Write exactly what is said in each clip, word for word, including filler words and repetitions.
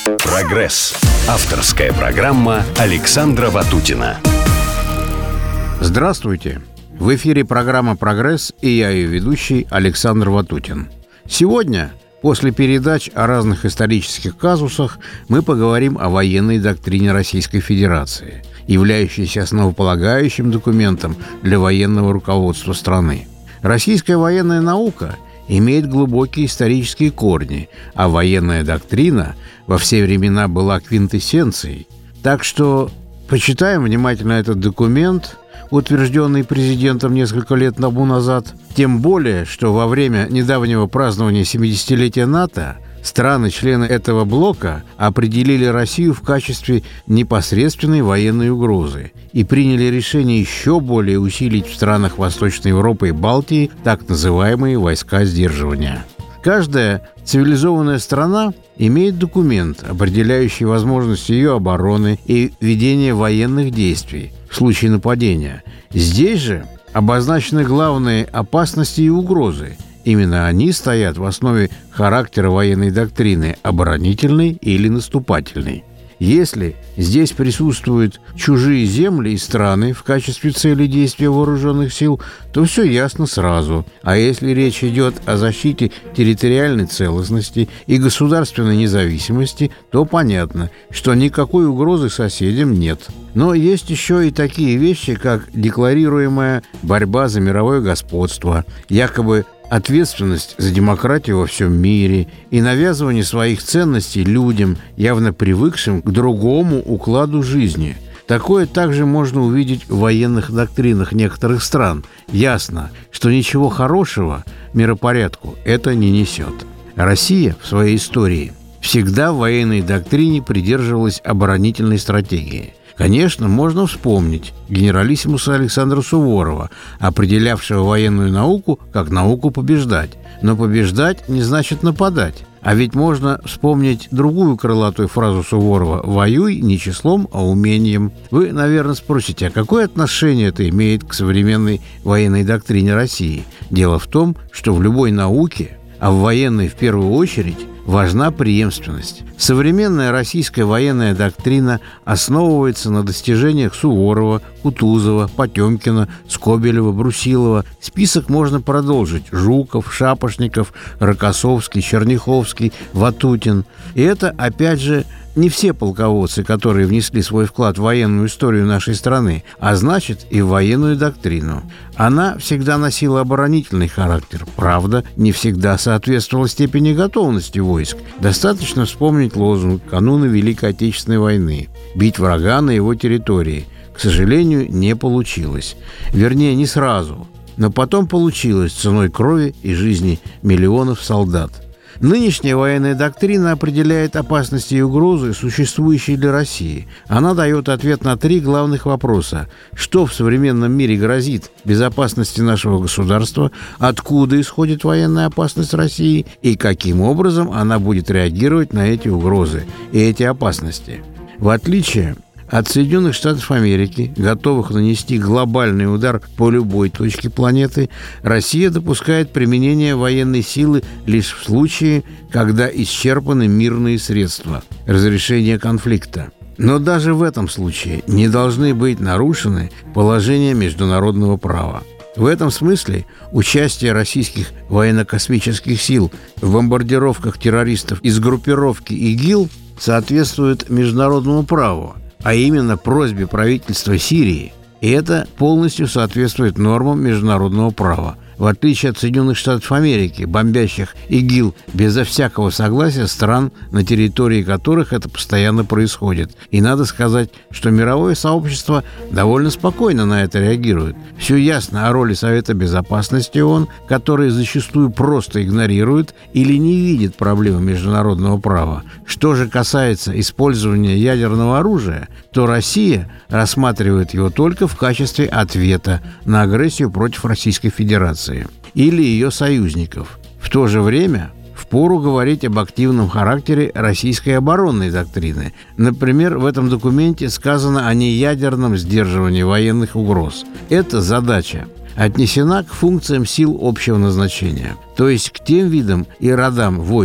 Прогресс. Авторская программа Александра Ватутина. Здравствуйте! В эфире программа «Прогресс» и я ее ведущий Александр Ватутин. Сегодня, после передач о разных исторических казусах, мы поговорим о военной доктрине Российской Федерации, являющейся основополагающим документом для военного руководства страны. Российская военная наука имеет глубокие исторические корни, а военная доктрина во все времена была квинтэссенцией. Так что почитаем внимательно этот документ, утвержденный президентом несколько лет тому назад. Тем более, что во время недавнего празднования семидесятилетия НАТО страны-члены этого блока определили Россию в качестве непосредственной военной угрозы и приняли решение еще более усилить в странах Восточной Европы и Балтии так называемые войска сдерживания. Каждая цивилизованная страна имеет документ, определяющий возможности ее обороны и ведения военных действий в случае нападения. Здесь же обозначены главные опасности и угрозы. Именно они стоят в основе характера военной доктрины – оборонительной или наступательной. Если здесь присутствуют чужие земли и страны в качестве цели действия вооруженных сил, то все ясно сразу. А если речь идет о защите территориальной целостности и государственной независимости, то понятно, что никакой угрозы соседям нет. Но есть еще и такие вещи, как декларируемая борьба за мировое господство, якобы ответственность за демократию во всем мире и навязывание своих ценностей людям, явно привыкшим к другому укладу жизни. Такое также можно увидеть в военных доктринах некоторых стран. Ясно, что ничего хорошего миропорядку это не несет. Россия в своей истории всегда в военной доктрине придерживалась оборонительной стратегии. Конечно, можно вспомнить генералиссимуса Александра Суворова, определявшего военную науку как науку побеждать. Но побеждать не значит нападать. А ведь можно вспомнить другую крылатую фразу Суворова «Воюй не числом, а умением». Вы, наверное, спросите, а какое отношение это имеет к современной военной доктрине России? Дело в том, что в любой науке, а в военной в первую очередь, важна преемственность. Современная российская военная доктрина основывается на достижениях Суворова, Кутузова, Потемкина, Скобелева, Брусилова. Список можно продолжить: Жуков, Шапошников, Рокоссовский, Черняховский, Ватутин. И это, опять же, не все полководцы, которые внесли свой вклад в военную историю нашей страны, а значит и в военную доктрину. Она всегда носила оборонительный характер. Правда, не всегда соответствовала степени готовности войск. Достаточно вспомнить лозунг кануна Великой Отечественной войны: «Бить врага на его территории». К сожалению, не получилось. Вернее, не сразу. Но потом получилось ценой крови и жизни миллионов солдат. Нынешняя военная доктрина определяет опасности и угрозы, существующие для России. Она дает ответ на три главных вопроса: что в современном мире грозит безопасности нашего государства, откуда исходит военная опасность России и каким образом она будет реагировать на эти угрозы и эти опасности. В отличие от Соединенных Штатов Америки, готовых нанести глобальный удар по любой точке планеты, Россия допускает применение военной силы лишь в случае, когда исчерпаны мирные средства разрешения конфликта. Но даже в этом случае не должны быть нарушены положения международного права. В этом смысле участие российских военно-космических сил в бомбардировках террористов из группировки ИГИЛ соответствует международному праву, а именно просьбе правительства Сирии, и это полностью соответствует нормам международного права. В отличие от Соединенных Штатов Америки, бомбящих ИГИЛ безо всякого согласия стран, на территории которых это постоянно происходит. И надо сказать, что мировое сообщество довольно спокойно на это реагирует. Все ясно о роли Совета Безопасности ООН, который зачастую просто игнорирует или не видит проблемы международного права. Что же касается использования ядерного оружия, то Россия рассматривает его только в качестве ответа на агрессию против Российской Федерации или ее союзников. В то же время впору говорить об активном характере российской оборонной доктрины. Например, в этом документе сказано о неядерном сдерживании военных угроз. Эта задача отнесена к функциям сил общего назначения, то есть к тем видам и родам войск,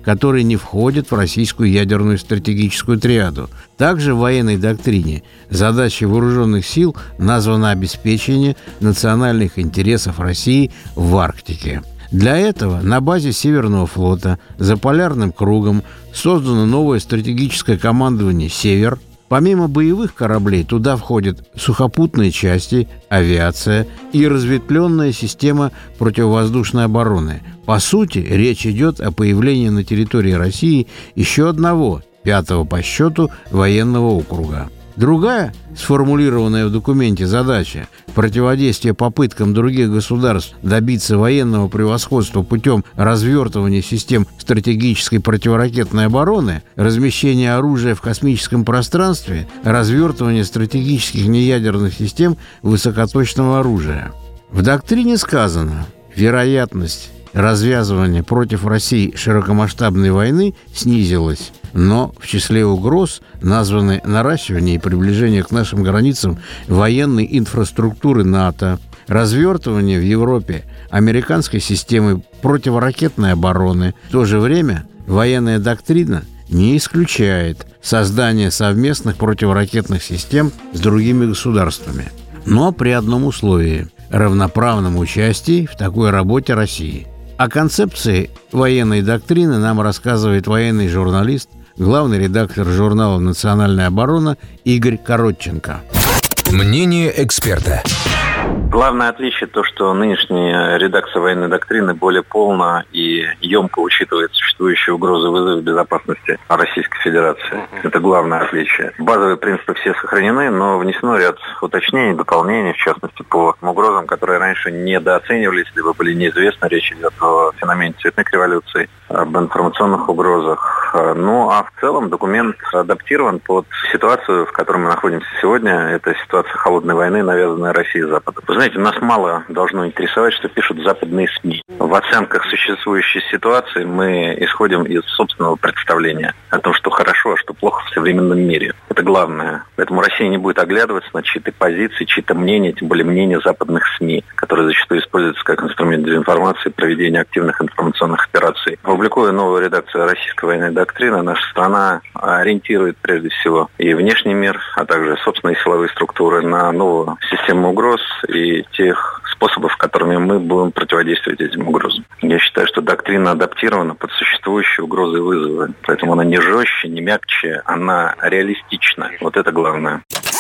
которые не входят в российскую ядерную стратегическую триаду. Также в военной доктрине задачей вооруженных сил названо обеспечение национальных интересов России в Арктике. Для этого на базе Северного флота за полярным кругом создано новое стратегическое командование «Север». Помимо боевых кораблей туда входят сухопутные части, авиация и разветвленная система противовоздушной обороны. По сути, речь идет о появлении на территории России еще одного, пятого по счету, военного округа. Другая, сформулированная в документе задача – противодействие попыткам других государств добиться военного превосходства путем развертывания систем стратегической противоракетной обороны, размещения оружия в космическом пространстве, развертывания стратегических неядерных систем высокоточного оружия. В доктрине сказано, вероятность развязывания против России широкомасштабной войны снизилась, но в числе угроз названы наращивание и приближение к нашим границам военной инфраструктуры НАТО, развертывание в Европе американской системы противоракетной обороны. В то же время военная доктрина не исключает создание совместных противоракетных систем с другими государствами, но при одном условии – равноправном участии в такой работе России. О концепции военной доктрины нам рассказывает военный журналист, главный редактор журнала «Национальная оборона» Игорь Коротченко. Мнение эксперта. Главное отличие то, что нынешняя редакция военной доктрины более полно и емко учитывает существующие угрозы и вызовы безопасности Российской Федерации. Это главное отличие. Базовые принципы все сохранены, но внесено ряд уточнений, дополнений, в частности, по угрозам, которые раньше недооценивались, либо были неизвестны. Речь идет о феномене цветных революций, об информационных угрозах. Ну, а в целом документ адаптирован под ситуацию, в которой мы находимся сегодня. Это ситуация холодной войны, навязанная Россией Западом. Вы знаете, нас мало должно интересовать, что пишут западные СМИ. В оценках существующей ситуации мы исходим из собственного представления о том, что хорошо, а что плохо в современном мире. Это главное. Поэтому Россия не будет оглядываться на чьи-то позиции, чьи-то мнения, тем более мнения западных СМИ, которые зачастую используются как инструмент дезинформации, проведения активных информационных операций. Публикуя новую редакцию российской военной доктрины, наша страна ориентирует прежде всего и внешний мир, а также собственные силовые структуры на новую систему угроз и тех способов, которыми мы будем противодействовать этим угрозам. Я считаю, что доктрина адаптирована под существующие угрозы и вызовы. Поэтому она не жестче, не мягче, она реалистична. Вот это главное.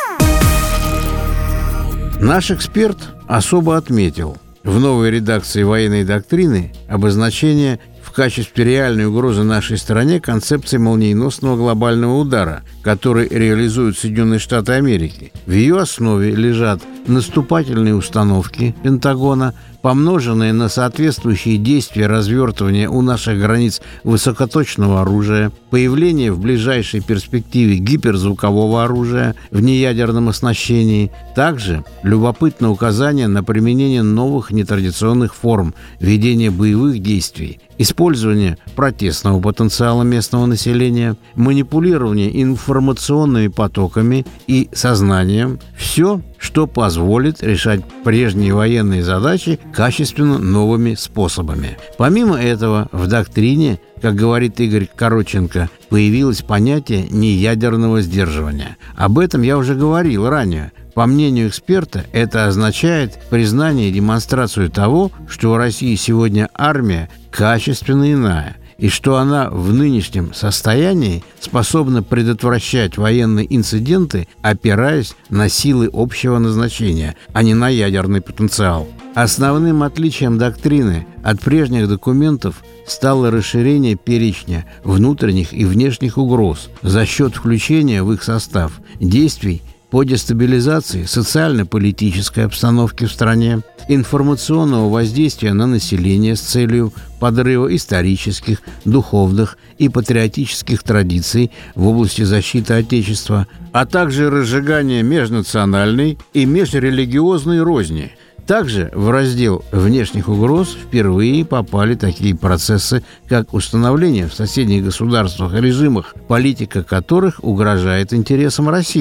Наш эксперт особо отметил, в новой редакции военной доктрины обозначение в качестве реальной угрозы нашей стране концепции молниеносного глобального удара, который реализуют Соединенные Штаты Америки. В ее основе лежат наступательные установки Пентагона, помноженные на соответствующие действия развертывания у наших границ высокоточного оружия, появление в ближайшей перспективе гиперзвукового оружия в неядерном оснащении. Также любопытно указание на применение новых нетрадиционных форм ведения боевых действий, использование протестного потенциала местного населения, манипулирование информационными потоками и сознанием – все, что позволит решать прежние военные задачи качественно новыми способами. Помимо этого, в доктрине, как говорит Игорь Коротченко, появилось понятие неядерного сдерживания. Об этом я уже говорил ранее. По мнению эксперта, это означает признание и демонстрацию того, что у России сегодня армия качественно иная, и что она в нынешнем состоянии способна предотвращать военные инциденты, опираясь на силы общего назначения, а не на ядерный потенциал. Основным отличием доктрины от прежних документов стало расширение перечня внутренних и внешних угроз за счет включения в их состав действий по дестабилизации социально-политической обстановки в стране, информационного воздействия на население с целью подрыва исторических, духовных и патриотических традиций в области защиты Отечества, а также разжигания межнациональной и межрелигиозной розни. Также в раздел внешних угроз впервые попали такие процессы, как установление в соседних государствах режимах, политика которых угрожает интересам России,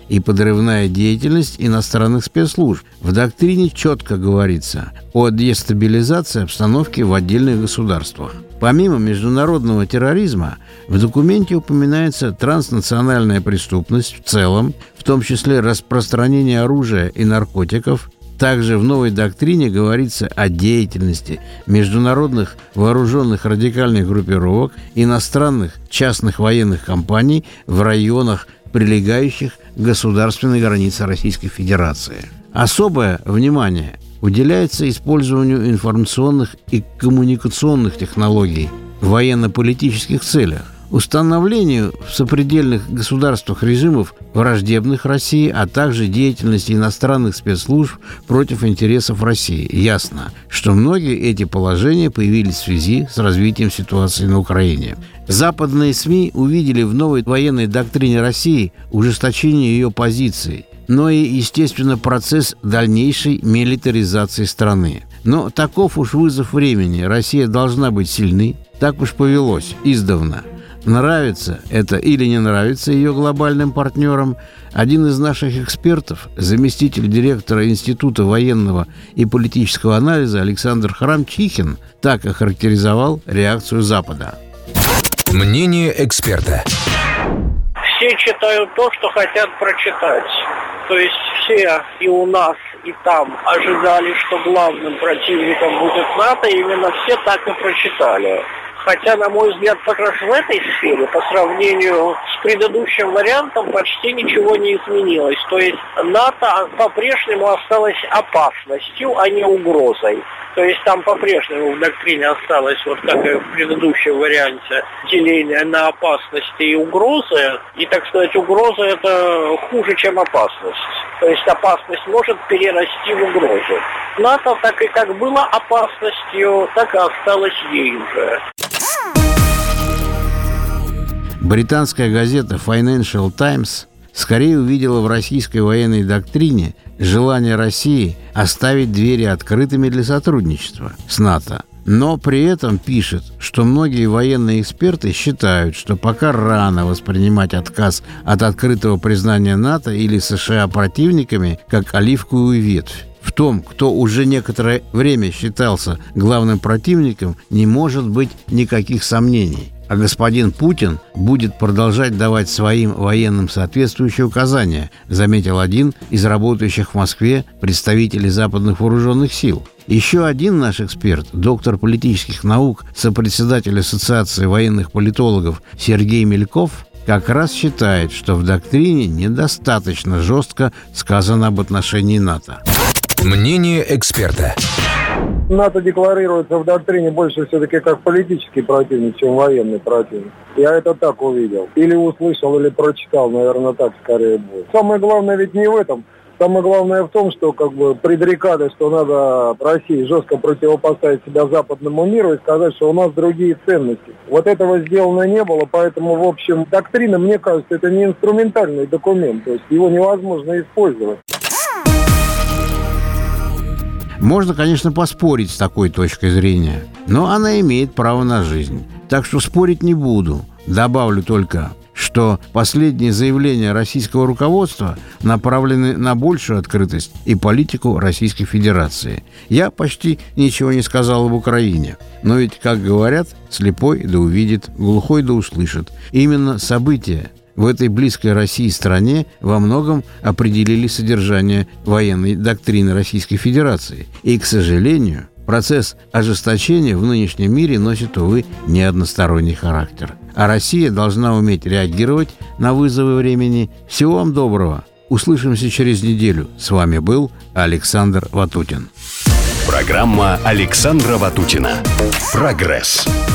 и подрывная деятельность иностранных спецслужб. В доктрине четко говорится о дестабилизации обстановки в отдельных государствах. Помимо международного терроризма, в документе упоминается транснациональная преступность в целом, в том числе распространение оружия и наркотиков. Также в новой доктрине говорится о деятельности международных вооруженных радикальных группировок, иностранных частных военных компаний в районах, прилегающих к государственной границе Российской Федерации. Особое внимание уделяется использованию информационных и коммуникационных технологий в военно-политических целях, установлению в сопредельных государствах режимов, враждебных России, а также деятельности иностранных спецслужб против интересов России. Ясно, что многие эти положения появились в связи с развитием ситуации на Украине. Западные СМИ увидели в новой военной доктрине России ужесточение ее позиций, но и, естественно, процесс дальнейшей милитаризации страны. Но таков уж вызов времени. Россия должна быть сильной. Так уж повелось издавна. Нравится это или не нравится ее глобальным партнерам, один из наших экспертов, заместитель директора Института военного и политического анализа Александр Храмчихин, так охарактеризовал реакцию Запада. Мнение эксперта. Все читают то, что хотят прочитать. То есть все и у нас, и там ожидали, что главным противником будет НАТО, и именно все так и прочитали. Хотя, на мой взгляд, как раз в этой сфере, по сравнению с предыдущим вариантом, почти ничего не изменилось. То есть НАТО по-прежнему осталось опасностью, а не угрозой. То есть там по-прежнему в доктрине осталось, вот как и в предыдущем варианте, деление на опасности и угрозы. И, так сказать, угроза – это хуже, чем опасность. То есть опасность может перерасти в угрозу. НАТО так и как было опасностью, так и осталось ею же. Британская газета Financial Times скорее увидела в российской военной доктрине желание России оставить двери открытыми для сотрудничества с НАТО. Но при этом пишет, что многие военные эксперты считают, что пока рано воспринимать отказ от открытого признания НАТО или США противниками как оливковую ветвь. В том, кто уже некоторое время считался главным противником, не может быть никаких сомнений. А господин Путин будет продолжать давать своим военным соответствующие указания, заметил один из работающих в Москве представителей западных вооруженных сил. Еще один наш эксперт, доктор политических наук, сопредседатель Ассоциации военных политологов Сергей Мельков, как раз считает, что в доктрине недостаточно жестко сказано об отношении НАТО. Мнение эксперта. НАТО декларируется в доктрине больше все-таки как политический противник, чем военный противник. Я это так увидел. Или услышал, или прочитал, наверное, так скорее будет. Самое главное ведь не в этом. Самое главное в том, что как бы предрекали, что надо России жестко противопоставить себя западному миру и сказать, что у нас другие ценности. Вот этого сделано не было, поэтому, в общем, доктрина, мне кажется, это не инструментальный документ, то есть его невозможно использовать. Можно, конечно, поспорить с такой точкой зрения, но она имеет право на жизнь. Так что спорить не буду. Добавлю только, что последние заявления российского руководства направлены на большую открытость и политику Российской Федерации. Я почти ничего не сказал об Украине. Но ведь, как говорят, слепой да увидит, глухой да услышит. Именно события в этой близкой России стране во многом определили содержание военной доктрины Российской Федерации. И, к сожалению, процесс ожесточения в нынешнем мире носит, увы, не односторонний характер. А Россия должна уметь реагировать на вызовы времени. Всего вам доброго. Услышимся через неделю. С вами был Александр Ватутин. Программа Александра Ватутина. Прогресс.